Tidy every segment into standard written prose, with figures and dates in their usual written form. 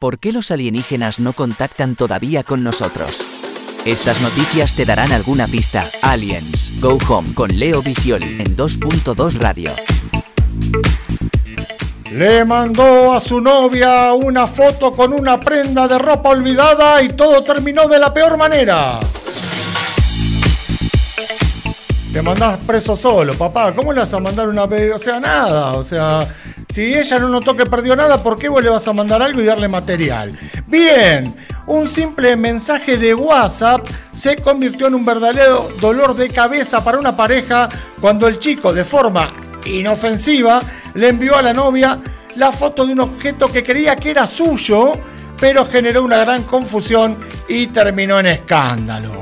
¿Por qué los alienígenas no contactan todavía con nosotros? Estas noticias te darán alguna pista. Aliens, Go Home con Leo Visioli en 2.2 Radio. Le mandó a su novia una foto con una prenda de ropa olvidada y todo terminó de la peor manera. Te mandás preso solo, papá. ¿Cómo le vas a mandar una... O sea, nada. O sea, si ella no notó que perdió nada, ¿por qué vos le vas a mandar algo y darle material? Bien, un simple mensaje de WhatsApp se convirtió en un verdadero dolor de cabeza para una pareja cuando el chico, de forma inofensiva, le envió a la novia la foto de un objeto que creía que era suyo, pero generó una gran confusión y terminó en escándalo.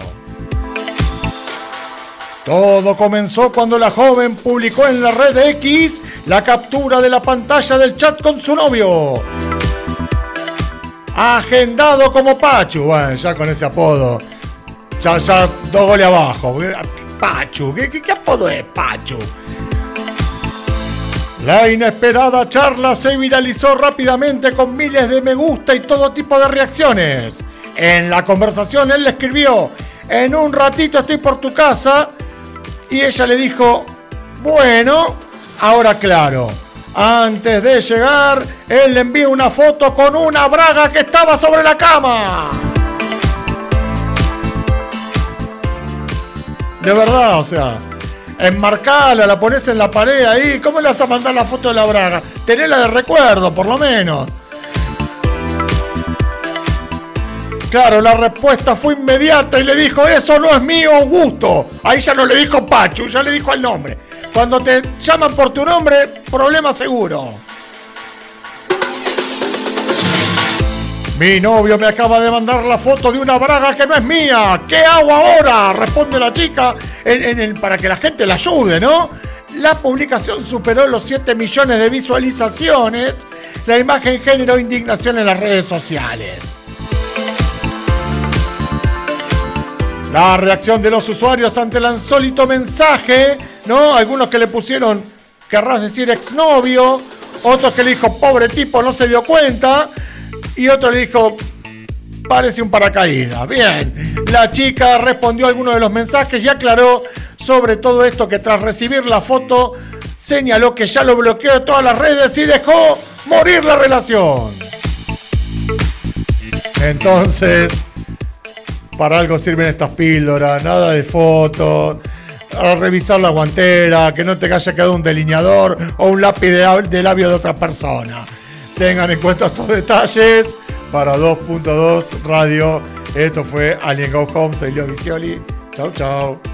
Todo comenzó cuando la joven publicó en la red X la captura de la pantalla del chat con su novio. Agendado como Pachu. Bueno, ya con ese apodo. Ya 2 goles abajo. Pachu. ¿Qué apodo es Pachu? La inesperada charla se viralizó rápidamente con miles de me gusta y todo tipo de reacciones. En la conversación él le escribió: en un ratito estoy por tu casa. Y ella le dijo: bueno, ahora claro. Antes de llegar, él le envió una foto con una braga que estaba sobre la cama. De verdad, o sea, enmarcala, la pones en la pared ahí. ¿Cómo le vas a mandar la foto de la braga? Tenela de recuerdo, por lo menos. Claro, la respuesta fue inmediata y le dijo: eso no es mío, Augusto. Ahí ya no le dijo Pachu, ya le dijo el nombre. Cuando te llaman por tu nombre, problema seguro. Mi novio me acaba de mandar la foto de una braga que no es mía. ¿Qué hago ahora? Responde la chica para que la gente la ayude, ¿no? La publicación superó los 7 millones de visualizaciones. La imagen generó indignación en las redes sociales. La reacción de los usuarios ante el insólito mensaje, ¿no? Algunos que le pusieron, querrás decir exnovio, otros que le dijo, pobre tipo, no se dio cuenta, y otro le dijo, parece un paracaídas. Bien, la chica respondió a algunos de los mensajes y aclaró sobre todo esto que tras recibir la foto, señaló que ya lo bloqueó de todas las redes y dejó morir la relación. Entonces, para algo sirven estas píldoras, nada de fotos, a revisar la guantera, que no te haya quedado un delineador o un lápiz de labio de otra persona. Tengan en cuenta estos detalles. Para 2.2 Radio, esto fue Alien Go Home, soy Leo Visioli. Chau, chau.